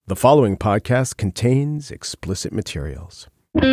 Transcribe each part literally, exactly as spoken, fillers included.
The following podcast contains explicit materials.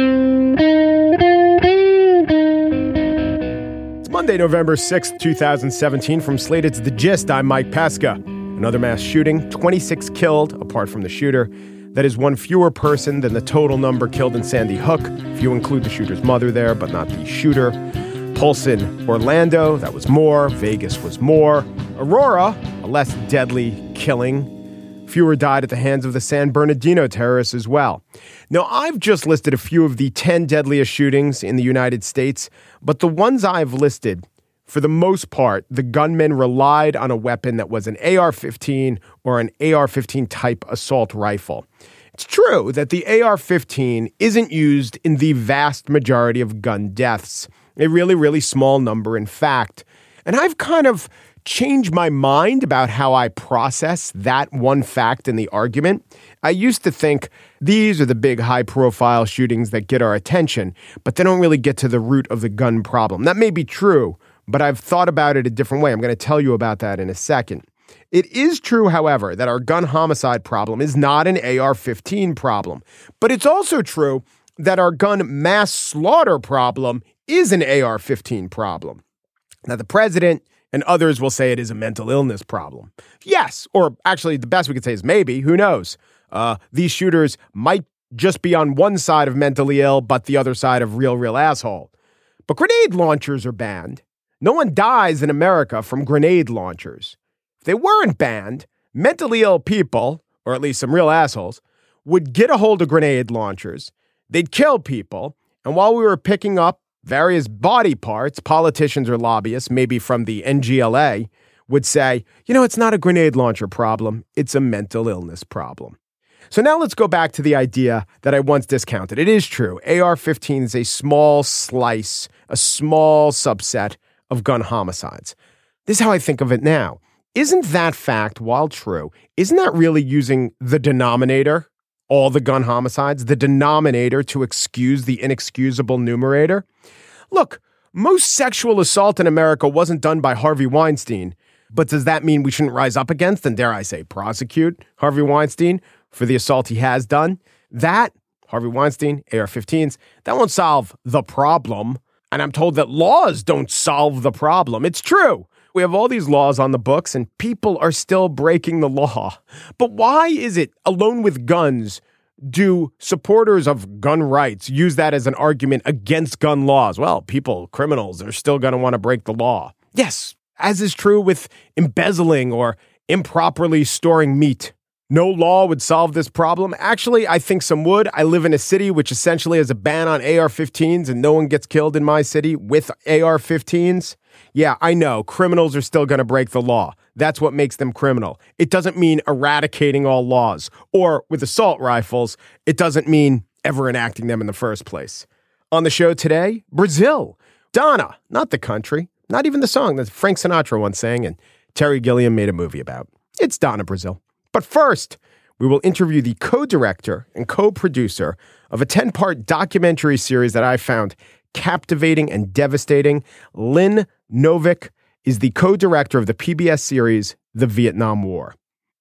It's Monday, November sixth, twenty seventeen. From Slate, it's The Gist. I'm Mike Pesca. Another mass shooting, twenty-six killed, apart from the shooter. That is one fewer person than the total number killed in Sandy Hook, if you include the shooter's mother there, but not the shooter. Polson, Orlando, that was more. Vegas was more. Aurora, a less deadly killing. Fewer died at the hands of the San Bernardino terrorists as well. Now, I've just listed a few of the ten deadliest shootings in the United States, but the ones I've listed, for the most part, the gunmen relied on a weapon that was an A R fifteen or an A R fifteen type assault rifle. It's true that the A R fifteen isn't used in the vast majority of gun deaths, a really, really small number, in fact. And I've kind of changed my mind about how I process that one fact in the argument. I used to think these are the big high-profile shootings that get our attention, but they don't really get to the root of the gun problem. That may be true, but I've thought about it a different way. I'm going to tell you about that in a second. It is true, however, that our gun homicide problem is not an A R fifteen problem, but it's also true that our gun mass slaughter problem is an A R fifteen problem. Now, the president and others will say it is a mental illness problem. Yes, or actually the best we could say is maybe, who knows? Uh, these shooters might just be on one side of mentally ill, but the other side of real, real asshole. But grenade launchers are banned. No one dies in America from grenade launchers. If they weren't banned, mentally ill people, or at least some real assholes, would get a hold of grenade launchers. They'd kill people. And while we were picking up various body parts, politicians or lobbyists, maybe from the N G L A, would say, you know, it's not a grenade launcher problem. It's a mental illness problem. So now let's go back to the idea that I once discounted. It is true. A R fifteen is a small slice, a small subset of gun homicides. This is how I think of it now. Isn't that fact, while true, isn't that really using the denominator, all the gun homicides, the denominator to excuse the inexcusable numerator? Look, most sexual assault in America wasn't done by Harvey Weinstein, but does that mean we shouldn't rise up against and, dare I say, prosecute Harvey Weinstein for the assault he has done? That, Harvey Weinstein, A R fifteens, that won't solve the problem. And I'm told that laws don't solve the problem. It's true. We have all these laws on the books and people are still breaking the law. But why is it, alone with guns, do supporters of gun rights use that as an argument against gun laws? Well, people, criminals, are still going to want to break the law. Yes, as is true with embezzling or improperly storing meat. No law would solve this problem. Actually, I think some would. I live in a city which essentially has a ban on A R fifteens and no one gets killed in my city with A R fifteens. Yeah, I know. Criminals are still going to break the law. That's what makes them criminal. It doesn't mean eradicating all laws. Or with assault rifles, it doesn't mean ever enacting them in the first place. On the show today, Brazil. Donna, not the country, not even the song that Frank Sinatra once sang and Terry Gilliam made a movie about. It's Donna Brazil. But first, we will interview the co-director and co-producer of a ten-part documentary series that I found captivating and devastating. Lynn Novick is the co-director of the P B S series, The Vietnam War.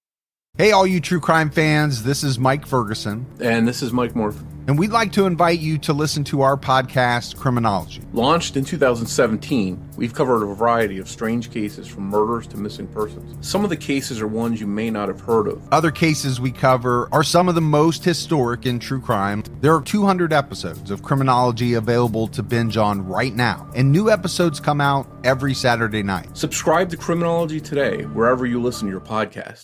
Hey, all you true crime fans, this is Mike Ferguson. And this is Mike Morphy. And we'd like to invite you to listen to our podcast, Criminology. Launched in two thousand seventeen, we've covered a variety of strange cases from murders to missing persons. Some of the cases are ones you may not have heard of. Other cases we cover are some of the most historic in true crime. There are two hundred episodes of Criminology available to binge on right now, and new episodes come out every Saturday night. Subscribe to Criminology today, wherever you listen to your podcast.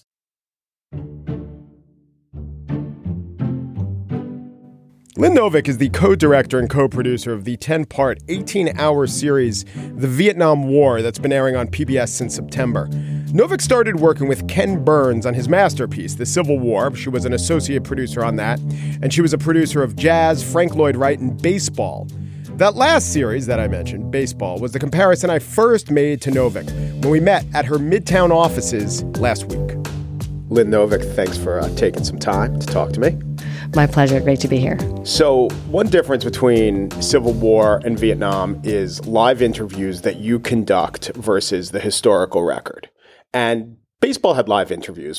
Lynn Novick is the co-director and co-producer of the ten-part, eighteen-hour series, The Vietnam War, that's been airing on P B S since September. Novick started working with Ken Burns on his masterpiece, The Civil War. She was an associate producer on that, and she was a producer of Jazz, Frank Lloyd Wright, and Baseball. That last series that I mentioned, Baseball, was the comparison I first made to Novick when we met at her Midtown offices last week. Lynn Novick, thanks for uh, taking some time to talk to me. My pleasure. Great to be here. So one difference between Civil War and Vietnam is live interviews that you conduct versus the historical record. And baseball had live interviews, but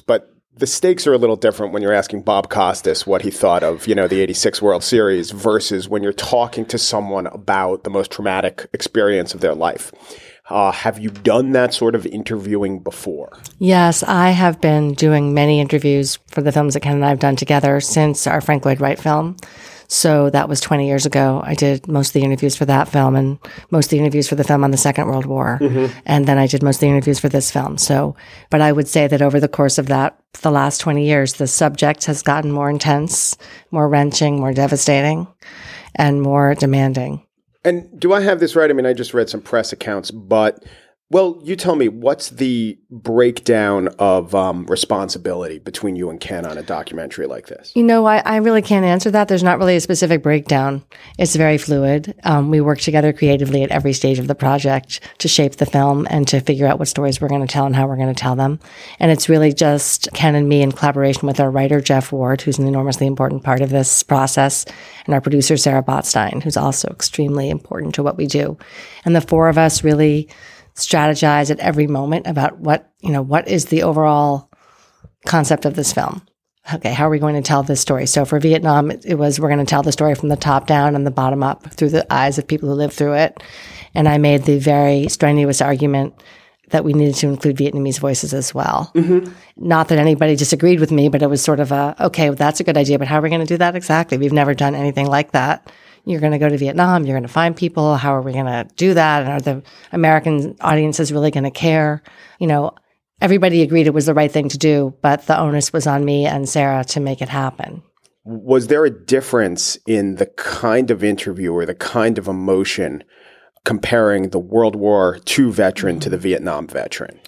The stakes are a little different when you're asking Bob Costas what he thought of, you know, the eighty-six World Series versus when you're talking to someone about the most traumatic experience of their life. Uh, have you done that sort of interviewing before? Yes, I have been doing many interviews for the films that Ken and I have done together since our Frank Lloyd Wright film. So that was twenty years ago. I did most of the interviews for that film and most of the interviews for the film on the Second World War. Mm-hmm. And then I did most of the interviews for this film. So, but I would say that over the course of that, the last twenty years, the subject has gotten more intense, more wrenching, more devastating, and more demanding. And do I have this right? I mean, I just read some press accounts, but, well, you tell me, what's the breakdown of um, responsibility between you and Ken on a documentary like this? You know, I, I really can't answer that. There's not really a specific breakdown. It's very fluid. Um, we work together creatively at every stage of the project to shape the film and to figure out what stories we're going to tell and how we're going to tell them. And it's really just Ken and me in collaboration with our writer, Jeff Ward, who's an enormously important part of this process, and our producer, Sarah Botstein, who's also extremely important to what we do. And the four of us really strategize at every moment about what, you know, what is the overall concept of this film? Okay, how are we going to tell this story? So for Vietnam, it, it was, we're going to tell the story from the top down and the bottom up through the eyes of people who lived through it. And I made the very strenuous argument that we needed to include Vietnamese voices as well. Mm-hmm. Not that anybody disagreed with me, but it was sort of a, okay, well, that's a good idea, but how are we going to do that exactly? We've never done anything like that. You're going to go to Vietnam, you're going to find people. How are we going to do that? And are the American audiences really going to care? You know, everybody agreed it was the right thing to do, but the onus was on me and Sarah to make it happen. Was there a difference in the kind of interview or the kind of emotion comparing the World War Two veteran to the Vietnam veteran?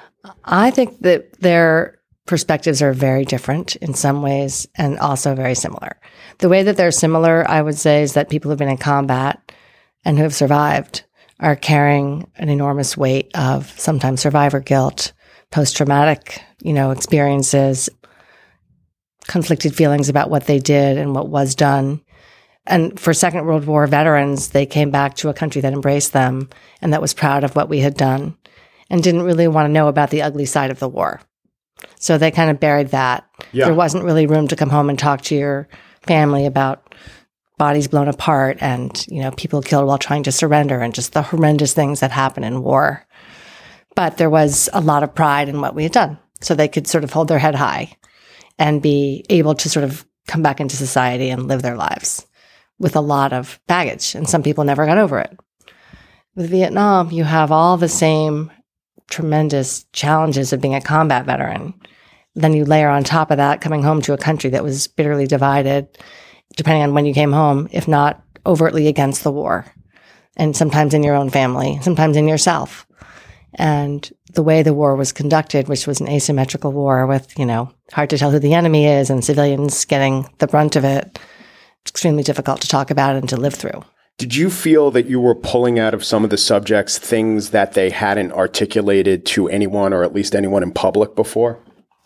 I think that their perspectives are very different in some ways and also very similar. The way that they're similar, I would say, is that people who've been in combat and who have survived are carrying an enormous weight of sometimes survivor guilt, post-traumatic, you know, experiences, conflicted feelings about what they did and what was done. And for Second World War veterans, they came back to a country that embraced them and that was proud of what we had done and didn't really want to know about the ugly side of the war. So they kind of buried that. Yeah. There wasn't really room to come home and talk to your family about bodies blown apart and, you know, people killed while trying to surrender and just the horrendous things that happen in war. But there was a lot of pride in what we had done. So they could sort of hold their head high and be able to sort of come back into society and live their lives with a lot of baggage. And some people never got over it. With Vietnam, you have all the same tremendous challenges of being a combat veteran. Then you layer on top of that coming home to a country that was bitterly divided, depending on when you came home, if not overtly against the war. And sometimes in your own family, sometimes in yourself. And the way the war was conducted, which was an asymmetrical war with, you know, hard to tell who the enemy is and civilians getting the brunt of it, it's extremely difficult to talk about and to live through. Did you feel that you were pulling out of some of the subjects things that they hadn't articulated to anyone or at least anyone in public before?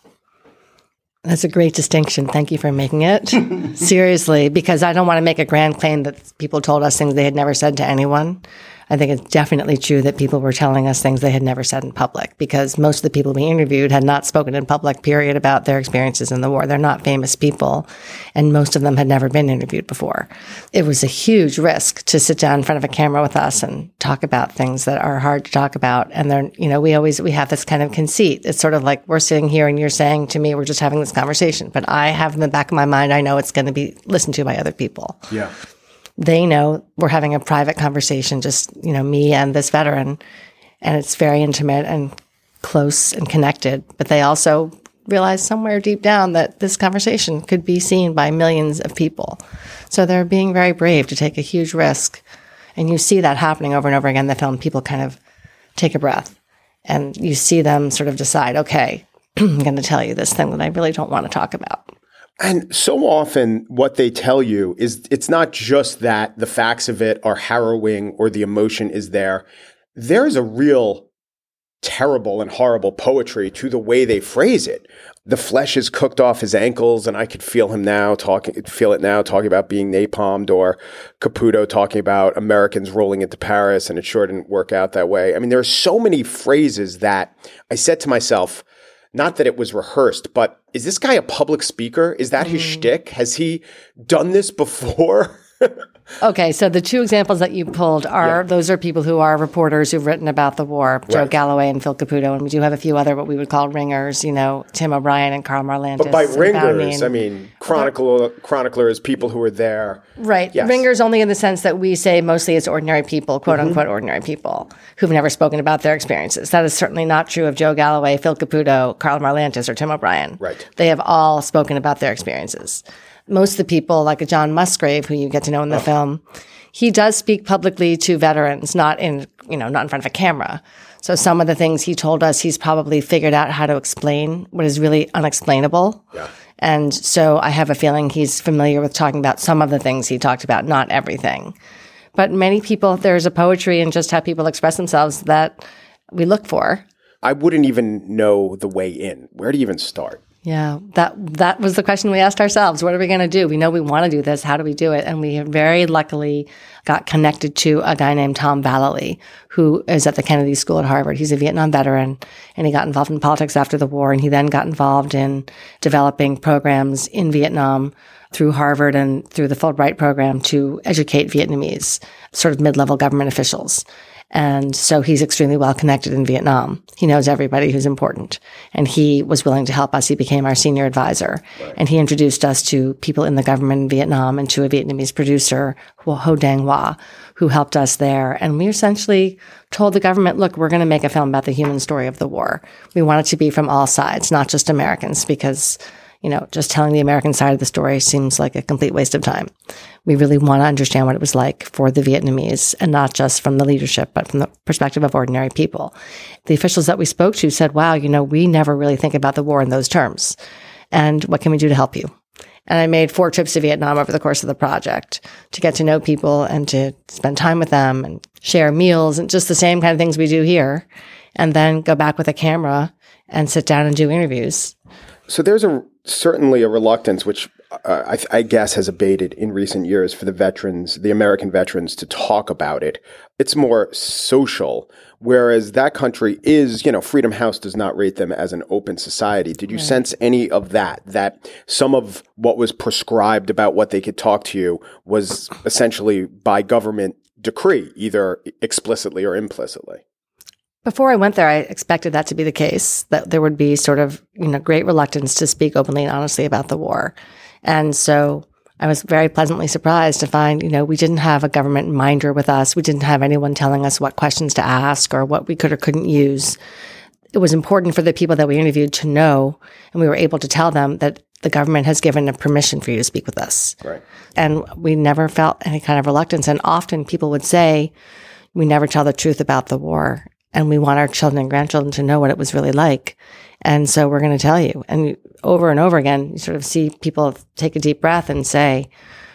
That's a great distinction. Thank you for making it. Seriously, because I don't want to make a grand claim that people told us things they had never said to anyone. I think it's definitely true that people were telling us things they had never said in public because most of the people we interviewed had not spoken in public, period, about their experiences in the war. They're not famous people, and most of them had never been interviewed before. It was a huge risk to sit down in front of a camera with us and talk about things that are hard to talk about. And they're, you know, we always, we have this kind of conceit. It's sort of like we're sitting here and you're saying to me, we're just having this conversation, but I have in the back of my mind, I know it's going to be listened to by other people. Yeah. They know we're having a private conversation, just, you know, me and this veteran, and it's very intimate and close and connected. But they also realize somewhere deep down that this conversation could be seen by millions of people. So they're being very brave to take a huge risk. And you see that happening over and over again in the film. People kind of take a breath and you see them sort of decide, okay, I'm going to tell you this thing that I really don't want to talk about. And so often what they tell you is it's not just that the facts of it are harrowing or the emotion is there. There's a real terrible and horrible poetry to the way they phrase it. The flesh is cooked off his ankles, and I could feel him now talking, feel it now talking about being napalmed, or Caputo talking about Americans rolling into Paris, and it sure didn't work out that way. I mean, there are so many phrases that I said to myself, not that it was rehearsed, but is this guy a public speaker? Is that his mm. shtick? Has he done this before? Okay, so the two examples that you pulled are, yeah. those are people who are reporters who've written about the war, Joe right. Galloway and Phil Caputo, and we do have a few other what we would call ringers, you know, Tim O'Brien and Carl Marlantes. But by ringers, I mean chronicler, chroniclers, people who were there. Right, yes. Ringers only in the sense that we say mostly it's ordinary people, quote-unquote mm-hmm. ordinary people, who've never spoken about their experiences. That is certainly not true of Joe Galloway, Phil Caputo, Carl Marlantes, or Tim O'Brien. Right. They have all spoken about their experiences. Most of the people, like a John Musgrave, who you get to know in the oh. film, he does speak publicly to veterans, not in, you know, not in front of a camera. So some of the things he told us, he's probably figured out how to explain what is really unexplainable. Yeah. And so I have a feeling he's familiar with talking about some of the things he talked about, not everything. But many people, there's a poetry in just how people express themselves that we look for. I wouldn't even know the way in. Where do you even start? Yeah, that that was the question we asked ourselves. What are we going to do? We know we want to do this. How do we do it? And we very luckily got connected to a guy named Tom Vallely, who is at the Kennedy School at Harvard. He's a Vietnam veteran, and he got involved in politics after the war, and he then got involved in developing programs in Vietnam through Harvard and through the Fulbright program to educate Vietnamese, sort of mid-level government officials. And so he's extremely well connected in Vietnam. He knows everybody who's important. And he was willing to help us. He became our senior advisor. Right. And he introduced us to people in the government in Vietnam and to a Vietnamese producer, Ho Dang Hoa, who helped us there. And we essentially told the government, look, we're going to make a film about the human story of the war. We want it to be from all sides, not just Americans, because, you know, just telling the American side of the story seems like a complete waste of time. We really want to understand what it was like for the Vietnamese, and not just from the leadership, but from the perspective of ordinary people. The officials that we spoke to said, wow, you know, we never really think about the war in those terms. And what can we do to help you? And I made four trips to Vietnam over the course of the project to get to know people and to spend time with them and share meals and just the same kind of things we do here. And then go back with a camera and sit down and do interviews. So there's a certainly a reluctance, which uh, I, I guess has abated in recent years, for the veterans, the American veterans, to talk about it. It's more social, whereas that country is, you know, Freedom House does not rate them as an open society. Did you right. sense any of that, that some of what was prescribed about what they could talk to you was essentially by government decree, either explicitly or implicitly? Before I went there, I expected that to be the case, that there would be sort of, you know, great reluctance to speak openly and honestly about the war. And so I was very pleasantly surprised to find, you know, we didn't have a government minder with us. We didn't have anyone telling us what questions to ask or what we could or couldn't use. It was important for the people that we interviewed to know, and we were able to tell them that the government has given a permission for you to speak with us. Right. And we never felt any kind of reluctance. And often people would say, we never tell the truth about the war. And we want our children and grandchildren to know what it was really like. And so we're going to tell you. And over and over again, you sort of see people take a deep breath and say,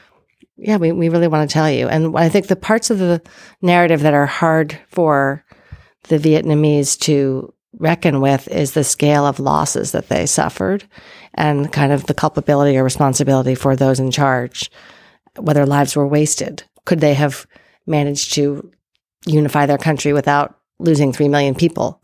yeah, we, we really want to tell you. And I think the parts of the narrative that are hard for the Vietnamese to reckon with is the scale of losses that they suffered and kind of the culpability or responsibility for those in charge, whether lives were wasted. Could they have managed to unify their country without losing three million people?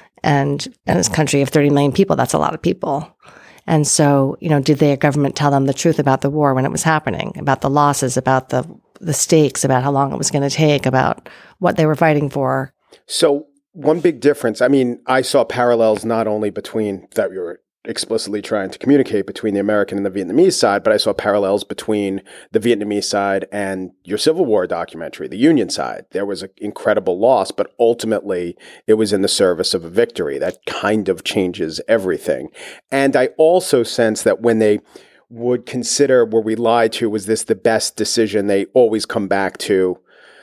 And in this country of thirty million people, that's a lot of people. And so, you know, did their government tell them the truth about the war when it was happening, about the losses, about the the stakes, about how long it was going to take, about what they were fighting for? So one big difference, I mean, I saw parallels not only between that we were explicitly trying to communicate between the American and the Vietnamese side, but I saw parallels between the Vietnamese side and your Civil War documentary, the Union side. There was an incredible loss, but ultimately it was in the service of a victory. That kind of changes everything. And I also sense that when they would consider, were we lied to, was this the best decision, they always come back to,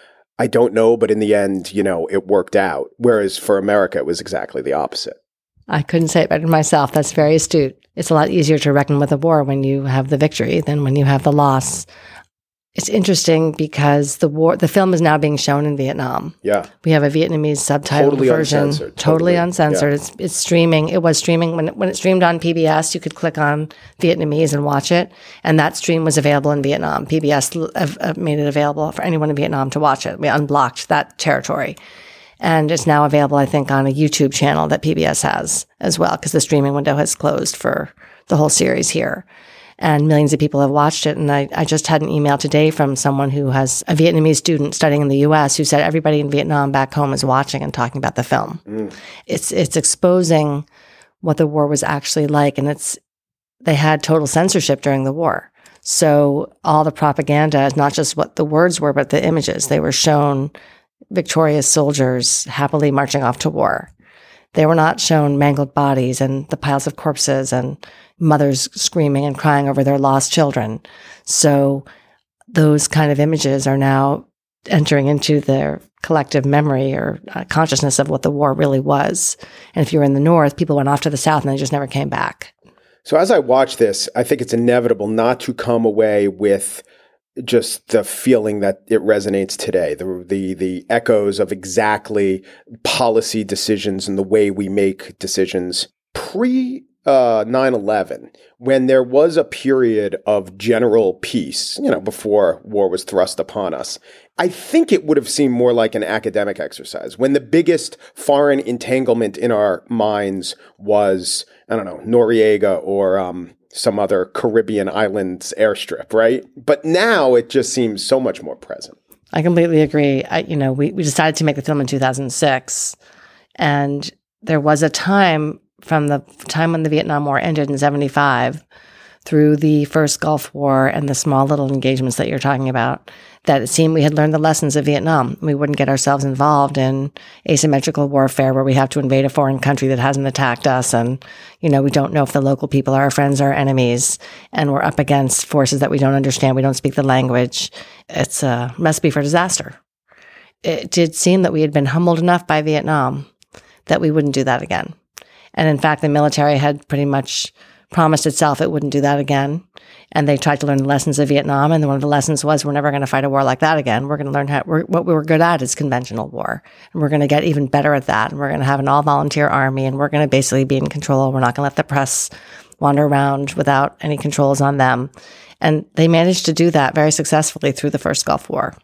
I don't know, but in the end, you know, it worked out. Whereas for America, it was exactly the opposite. I couldn't say it better myself. That's very astute. It's a lot easier to reckon with a war when you have the victory than when you have the loss. It's interesting because the war, the film is now being shown in Vietnam. Yeah. We have a Vietnamese subtitled totally version. Uncensored. Totally, totally uncensored. Yeah. It's it's streaming. It was streaming. When it, when it streamed on P B S, you could click on Vietnamese and watch it. And that stream was available in Vietnam. P B S uh, uh, made it available for anyone in Vietnam to watch it. We unblocked that territory. And it's now available, I think, on a YouTube channel that P B S has as well, because the streaming window has closed for the whole series here. And millions of people have watched it. And I, I just had an email today from someone who has a Vietnamese student studying in the U S who said everybody in Vietnam back home is watching and talking about the film. Mm. It's it's exposing what the war was actually like. And it's they had total censorship during the war. So all the propaganda is not just what the words were, but the images. They were shown victorious soldiers happily marching off to war. They were not shown mangled bodies and the piles of corpses and mothers screaming and crying over their lost children. So those kind of images are now entering into their collective memory or uh, consciousness of what the war really was. And if you were in the North, people went off to the South and they just never came back. So as I watch this, I think it's inevitable not to come away with just the feeling that it resonates today, the the the echoes of exactly policy decisions and the way we make decisions pre uh, nine eleven, when there was a period of general peace, you know, before war was thrust upon us. I think it would have seemed more like an academic exercise when the biggest foreign entanglement in our minds was, I don't know, Noriega or um, some other Caribbean islands airstrip, right? But now it just seems so much more present. I completely agree. I, you know, we, we decided to make the film in two thousand six, and there was a time from the time when the Vietnam War ended in seventy-five through the first Gulf War and the small little engagements that you're talking about, that it seemed we had learned the lessons of Vietnam. We wouldn't get ourselves involved in asymmetrical warfare where we have to invade a foreign country that hasn't attacked us. And, you know, we don't know if the local people are our friends or enemies. And we're up against forces that we don't understand. We don't speak the language. It's a recipe for disaster. It did seem that we had been humbled enough by Vietnam that we wouldn't do that again. And in fact, the military had pretty much promised itself it wouldn't do that again. And they tried to learn the lessons of Vietnam. And one of the lessons was, we're never going to fight a war like that again. We're going to learn how, we're, what we were good at is conventional war. And we're going to get even better at that. And we're going to have an all volunteer army. And we're going to basically be in control. We're not going to let the press wander around without any controls on them. And they managed to do that very successfully through the first Gulf War.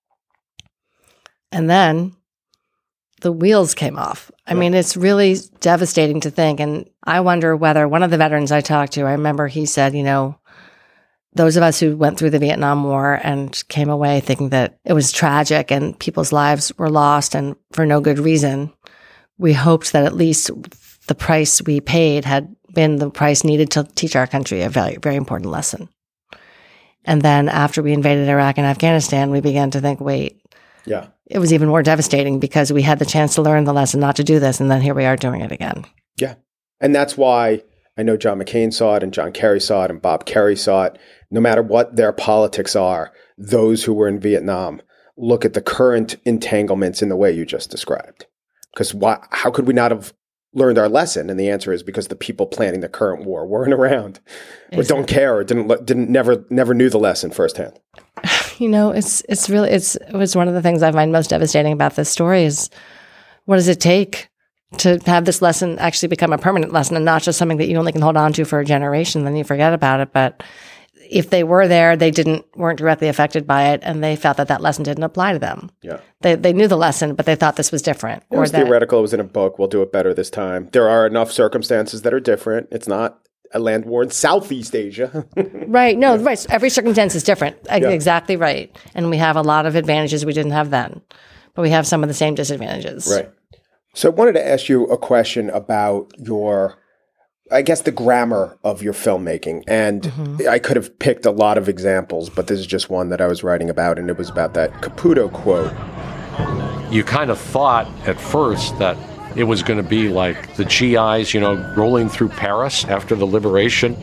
And then the wheels came off. I yeah. mean, it's really devastating to think. And I wonder whether one of the veterans I talked to, I remember he said, you know, those of us who went through the Vietnam War and came away thinking that it was tragic and people's lives were lost and for no good reason, we hoped that at least the price we paid had been the price needed to teach our country a very, very important lesson. And then after we invaded Iraq and Afghanistan, we began to think, wait, yeah, it was even more devastating because we had the chance to learn the lesson not to do this. And then here we are doing it again. Yeah. And that's why I know John McCain saw it and John Kerry saw it and Bob Kerry saw it. No matter what their politics are, those who were in Vietnam look at the current entanglements in the way you just described. Because why, how could we not have learned our lesson? And the answer is because the people planning the current war weren't around, or exactly. don't care, or didn't didn't never never knew the lesson firsthand. You know, it's it's really it's it was one of the things I find most devastating about this story is what does it take to have this lesson actually become a permanent lesson and not just something that you only can hold on to for a generation, then you forget about it. But if they were there, they didn't weren't directly affected by it, and they felt that that lesson didn't apply to them. Yeah, they they knew the lesson, but they thought this was different. It was or theoretical. It was in a book. We'll do it better this time. There are enough circumstances that are different. It's not a land war in Southeast Asia. Right. No, yeah. right. Every circumstance is different. Yeah. Exactly right. And we have a lot of advantages we didn't have then, but we have some of the same disadvantages. Right. So I wanted to ask you a question about your, I guess, the grammar of your filmmaking. And mm-hmm. I could have picked a lot of examples, but this is just one that I was writing about, and it was about that Caputo quote. You kind of thought at first that it was going to be like the G Is, you know, rolling through Paris after the liberation.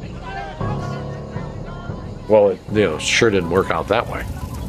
Well, it you know, sure didn't work out that way.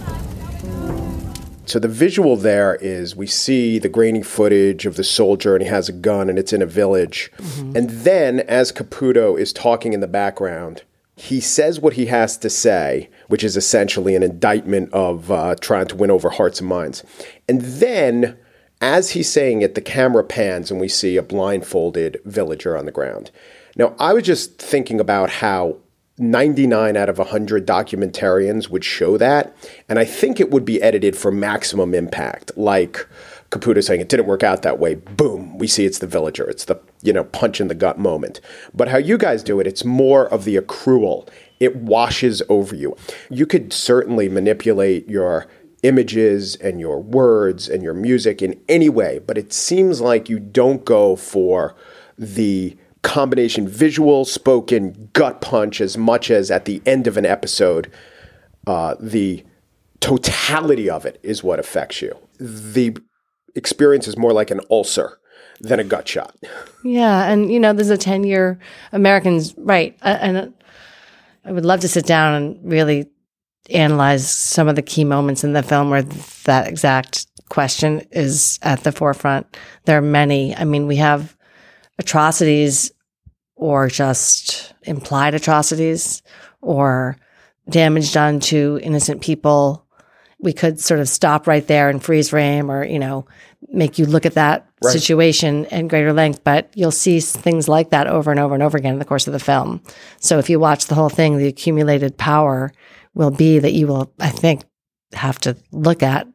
So the visual there is we see the grainy footage of the soldier and he has a gun and it's in a village. Mm-hmm. And then as Caputo is talking in the background, he says what he has to say, which is essentially an indictment of uh, trying to win over hearts and minds. And then as he's saying it, the camera pans and we see a blindfolded villager on the ground. Now, I was just thinking about how ninety-nine out of one hundred documentarians would show that. And I think it would be edited for maximum impact. Like Caputo saying it didn't work out that way. Boom. We see it's the villager. It's the, you know, punch in the gut moment. But how you guys do it, it's more of the accrual. It washes over you. You could certainly manipulate your images and your words and your music in any way, but it seems like you don't go for the combination visual, spoken, gut punch as much as at the end of an episode, uh, the totality of it is what affects you. The experience is more like an ulcer than a gut shot. Yeah, and you know, there's a ten-year Americans, right, uh, and I would love to sit down and really analyze some of the key moments in the film where that exact question is at the forefront. There are many. I mean, we have atrocities or just implied atrocities or damage done to innocent people. We could sort of stop right there and freeze frame or, you know, make you look at that right. situation in greater length. But you'll see things like that over and over and over again in the course of the film. So if you watch the whole thing, the accumulated power will be that you will, I think, have to look at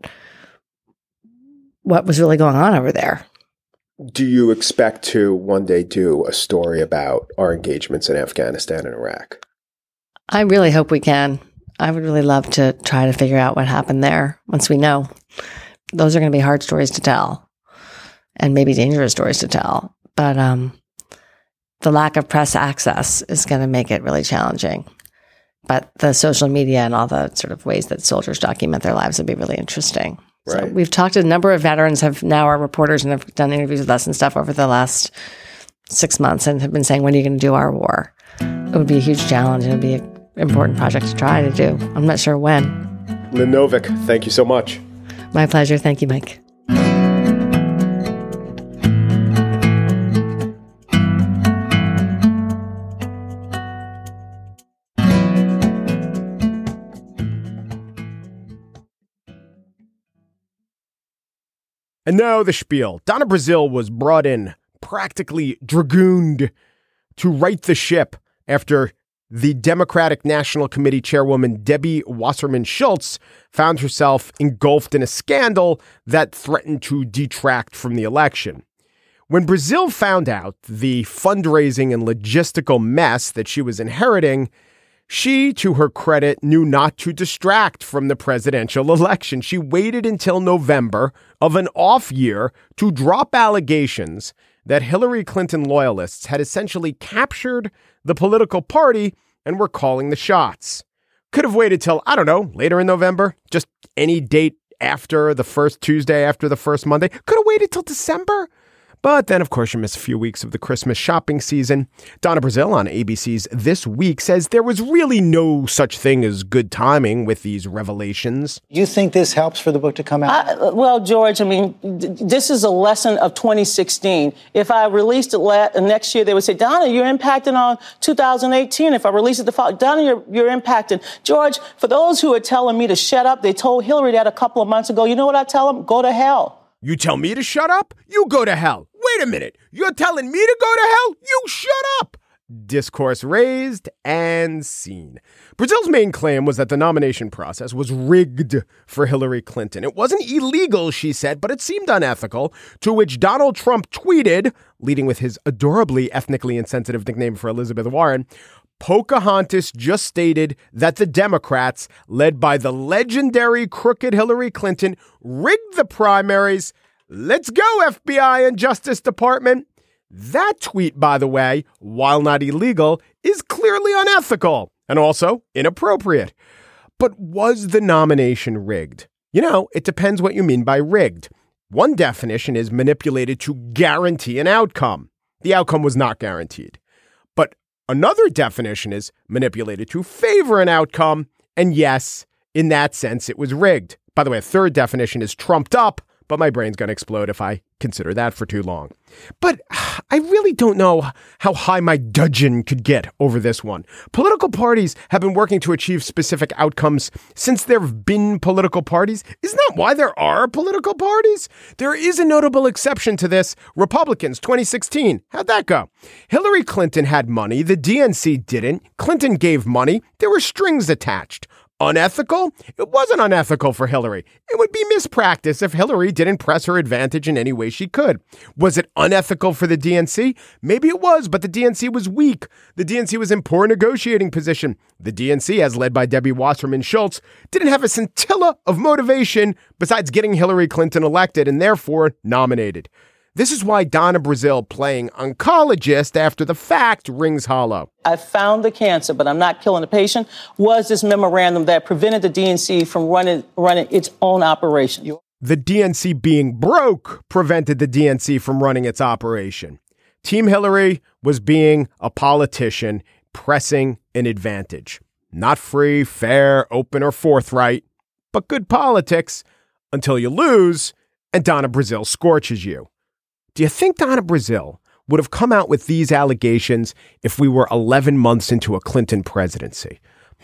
what was really going on over there. Do you expect to one day do a story about our engagements in Afghanistan and Iraq? I really hope we can. I would really love to try to figure out what happened there once we know. Those are going to be hard stories to tell and maybe dangerous stories to tell. But um, the lack of press access is going to make it really challenging. But the social media and all the sort of ways that soldiers document their lives would be really interesting. Right. So we've talked to a number of veterans have now are reporters and have done interviews with us and stuff over the last six months and have been saying, when are you going to do our war? It would be a huge challenge and it would be an important project to try to do. I'm not sure when. Lynn Novick, thank you so much. My pleasure. Thank you, Mike. And now the spiel. Donna Brazile was brought in, practically dragooned, to right the ship after the Democratic National Committee chairwoman Debbie Wasserman Schultz found herself engulfed in a scandal that threatened to detract from the election. When Brazile found out the fundraising and logistical mess that she was inheriting, she, to her credit, knew not to distract from the presidential election. She waited until November of an off year to drop allegations that Hillary Clinton loyalists had essentially captured the political party and were calling the shots. Could have waited till, I don't know, later in November, just any date after the first Tuesday, after the first Monday. Could have waited till December. But then, of course, you miss a few weeks of the Christmas shopping season. Donna Brazile on A B C's This Week says there was really no such thing as good timing with these revelations. Do you think this helps for the book to come out? I, well, George, I mean, d- this is a lesson of twenty sixteen. If I released it la- next year, they would say, Donna, you're impacting on two thousand eighteen. If I release it the fall, Donna, you're, you're impacting. George, for those who are telling me to shut up, they told Hillary that a couple of months ago. You know what I tell them? Go to hell. You tell me to shut up? You go to hell. Wait a minute. You're telling me to go to hell? You shut up. Discourse raised and seen. Brazile's main claim was that the nomination process was rigged for Hillary Clinton. It wasn't illegal, she said, but it seemed unethical, to which Donald Trump tweeted, leading with his adorably ethnically insensitive nickname for Elizabeth Warren, Pocahontas just stated that the Democrats, led by the legendary crooked Hillary Clinton, rigged the primaries. Let's go, F B I and Justice Department. That tweet, by the way, while not illegal, is clearly unethical and also inappropriate. But was the nomination rigged? You know, it depends what you mean by rigged. One definition is manipulated to guarantee an outcome. The outcome was not guaranteed. But another definition is manipulated to favor an outcome. And yes, in that sense, it was rigged. By the way, a third definition is trumped up, but my brain's going to explode if I consider that for too long. But I really don't know how high my dudgeon could get over this one. Political parties have been working to achieve specific outcomes since there have been political parties. Isn't that why there are political parties? There is a notable exception to this. Republicans, twenty sixteen. How'd that go? Hillary Clinton had money. The D N C didn't. Clinton gave money. There were strings attached. Unethical? It wasn't unethical for Hillary. It would be mispractice if Hillary didn't press her advantage in any way she could. Was it unethical for the D N C? Maybe it was, but the D N C was weak. The D N C was in poor negotiating position. The D N C, as led by Debbie Wasserman Schultz, didn't have a scintilla of motivation besides getting Hillary Clinton elected and therefore nominated. This is why Donna Brazile playing oncologist after the fact rings hollow. I found the cancer, but I'm not killing the patient, was this memorandum that prevented the D N C from running, running its own operation. The D N C being broke prevented the D N C from running its operation. Team Hillary was being a politician pressing an advantage. Not free, fair, open, or forthright, but good politics until you lose and Donna Brazile scorches you. Do you think Donna Brazile would have come out with these allegations if we were eleven months into a Clinton presidency?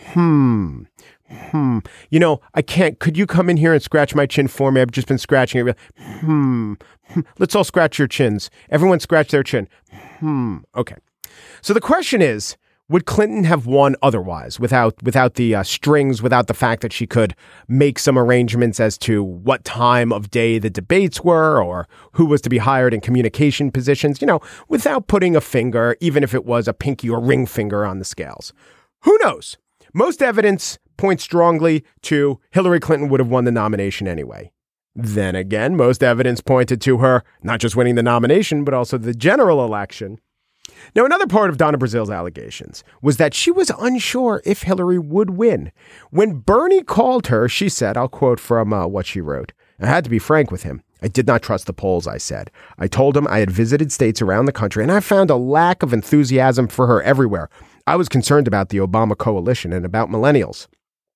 Hmm. Hmm. You know, I can't. Could you come in here and scratch my chin for me? I've just been scratching it. Hmm. Let's all scratch your chins. Everyone scratch their chin. Hmm. Okay. So the question is, would Clinton have won otherwise, without without the uh, strings, without the fact that she could make some arrangements as to what time of day the debates were or who was to be hired in communication positions, you know, without putting a finger, even if it was a pinky or ring finger on the scales? Who knows? Most evidence points strongly to Hillary Clinton would have won the nomination anyway. Then again, most evidence pointed to her not just winning the nomination, but also the general election. Now, another part of Donna Brazile's allegations was that she was unsure if Hillary would win. When Bernie called her, she said, I'll quote from uh, what she wrote, "I had to be frank with him. I did not trust the polls, I said. I told him I had visited states around the country, and I found a lack of enthusiasm for her everywhere. I was concerned about the Obama coalition and about millennials."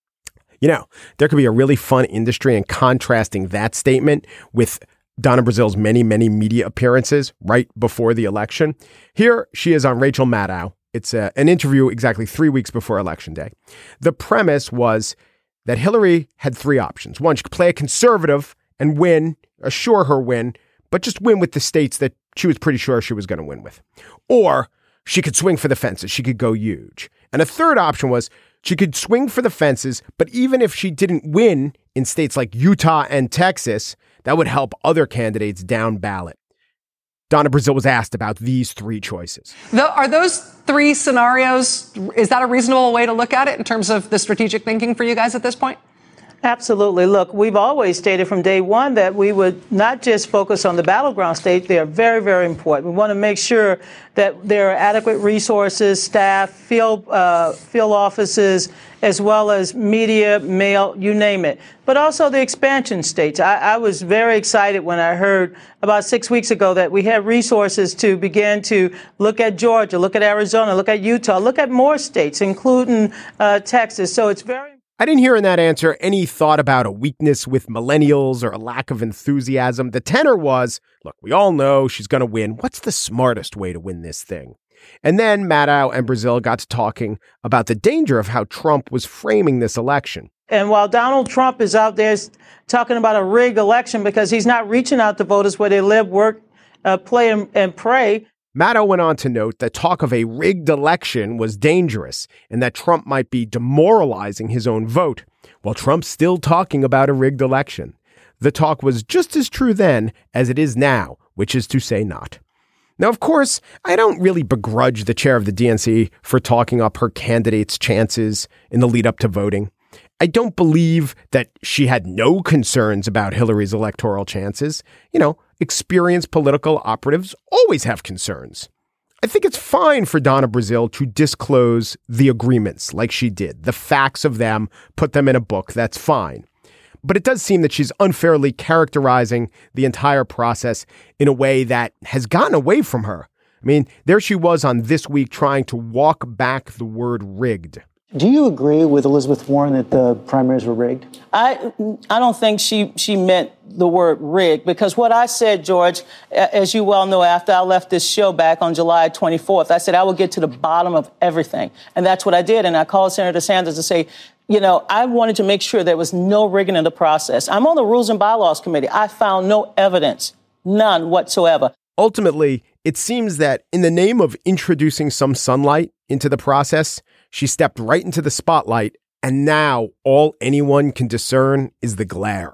You know, there could be a really fun industry in contrasting that statement with Donna Brazile's many, many media appearances right before the election. Here she is on Rachel Maddow. It's a, an interview exactly three weeks before Election Day. The premise was that Hillary had three options. One, she could play a conservative and win, assure her win, but just win with the states that she was pretty sure she was going to win with. Or she could swing for the fences. She could go huge. And a third option was she could swing for the fences, but even if she didn't win in states like Utah and Texas, that would help other candidates down ballot. Donna Brazile was asked about these three choices. The, are those three scenarios, is that a reasonable way to look at it in terms of the strategic thinking for you guys at this point? Absolutely. Look, we've always stated from day one that we would not just focus on the battleground states. They are very, very important. We want to make sure that there are adequate resources, staff, field uh, field offices, as well as media, mail, you name it. But also the expansion states. I, I was very excited when I heard about six weeks ago that we had resources to begin to look at Georgia, look at Arizona, look at Utah, look at more states, including uh, Texas. So it's very I didn't hear in that answer any thought about a weakness with millennials or a lack of enthusiasm. The tenor was, look, we all know she's going to win. What's the smartest way to win this thing? And then Maddow and Brazile got to talking about the danger of how Trump was framing this election. And while Donald Trump is out there talking about a rigged election because he's not reaching out to voters where they live, work, uh, play, and, and pray, Maddow went on to note that talk of a rigged election was dangerous and that Trump might be demoralizing his own vote, while Trump's still talking about a rigged election. The talk was just as true then as it is now, which is to say not. Now, of course, I don't really begrudge the chair of the D N C for talking up her candidate's chances in the lead up to voting. I don't believe that she had no concerns about Hillary's electoral chances. You know, experienced political operatives always have concerns. I think it's fine for Donna Brazile to disclose the agreements like she did, the facts of them, put them in a book. That's fine. But it does seem that she's unfairly characterizing the entire process in a way that has gotten away from her. I mean, there she was on This Week trying to walk back the word rigged. Do you agree with Elizabeth Warren that the primaries were rigged? I I don't think she she meant the word rigged, because what I said, George, as you well know, after I left this show back on July twenty-fourth, I said I will get to the bottom of everything. And that's what I did. And I called Senator Sanders to say, you know, I wanted to make sure there was no rigging in the process. I'm on the Rules and Bylaws Committee. I found no evidence, none whatsoever. Ultimately, it seems that in the name of introducing some sunlight into the process, she stepped right into the spotlight, and now all anyone can discern is the glare.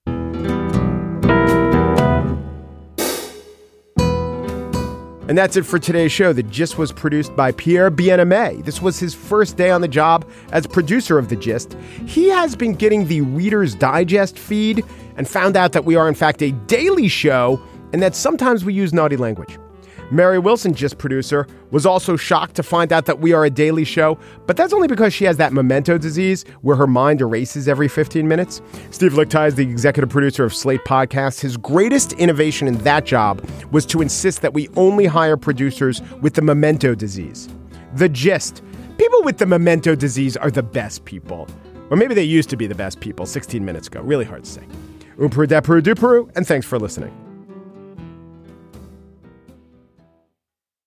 And that's it for today's show. The Gist was produced by Pierre Bien-Aimé. This was his first day on the job as producer of The Gist. He has been getting the Reader's Digest feed and found out that we are, in fact, a daily show and that sometimes we use naughty language. Mary Wilson, Gist producer, was also shocked to find out that we are a daily show, but that's only because she has that memento disease where her mind erases every fifteen minutes. Steve Lickteig is the executive producer of Slate Podcasts. His greatest innovation in that job was to insist that we only hire producers with the memento disease. The Gist. People with the memento disease are the best people. Or maybe they used to be the best people sixteen minutes ago. Really hard to say. Umperu, depuru, duperu, and thanks for listening.